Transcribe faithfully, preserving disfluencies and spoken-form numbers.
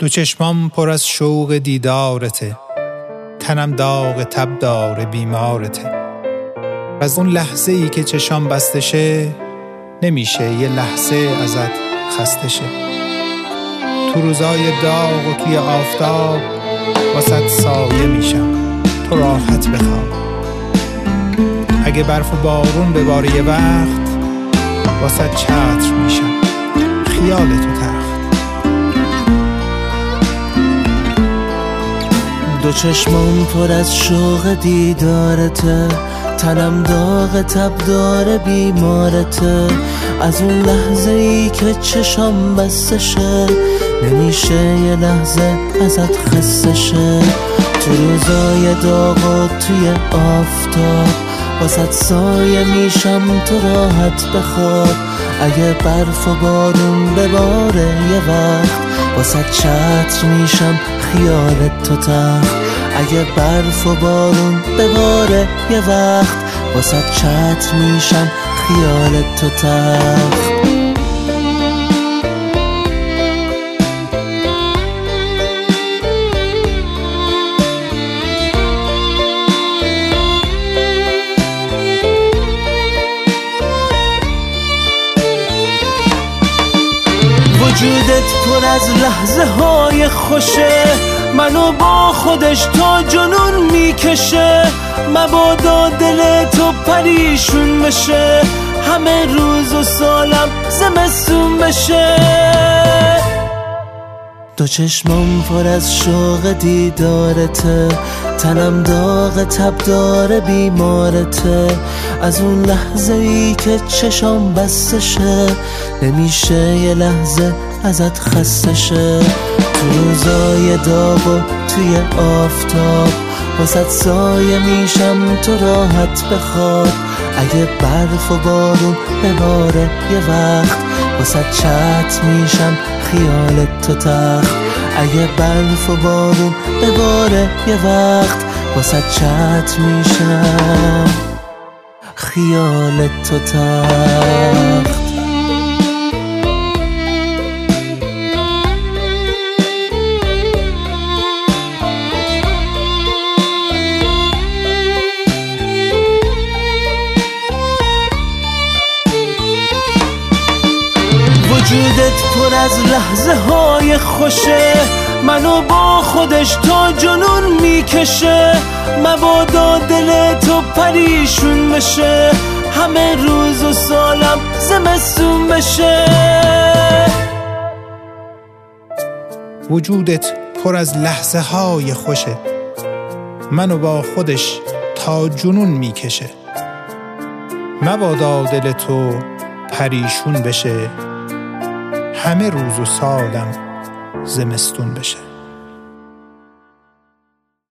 دو چشمام پر از شوق دیدارته، تنم داغ تب داره بیمارته. از اون لحظه ای که چشام بسته شه، نمیشه یه لحظه ازت خسته شه. تو روزای داغ و توی آفتاب واسط سایه میشم، تو راحت بخواب. اگه برف و بارون بباره یه وقت، واسط چتر میشم، خیال تو تخت. دو چشمام پر از شوق دیدارته، تنم داغ تب داره بیمارته. از اون لحظه ای که چشام بسته شه، نمیشه یه لحظه ازت خسته شه. تو روزای داغ و توی آفتاب واسط سایه میشم، تو راحت بخواب. اگه برف و بارون بباره یه وقت، واسط چتر میشم، خیالت تو تخت. اگه برف و بارون بباره یه وقت، واسط چتر میشم، خیالت تو تخت. وجودت پر از لحظه های خوشه، منو با خودش تا جنون میکشه. مبادا دل تو پریشون بشه، همه روز و سالم زمستون بشه. دو چشمام پر از شوق دیدارته، تنم داغ تب داره بیمارته. از اون لحظه ای که چشام بسته شه، نمیشه یه لحظه ازت خسته شه. تو روزای داغ و توی آفتاب واسط سایه میشم، تو راحت بخواب. اگه برف و بارون بباره یه وقت، واسط چتر میشم، خیالت تو تخت. اگه برف و بارون بباره یه وقت، واسط چتر میشم، خیالت تو تخت. وجودت پر از لحظه های خوشه، منو با خودش تا جنون میکشه. مبادا دل تو پریشون بشه، همه روز و سالم زمستون بشه. وجودت پر از لحظه های خوشه، منو با خودش تا جنون میکشه. مبادا دل تو پریشون بشه، همه روز و سالم زمستون بشه.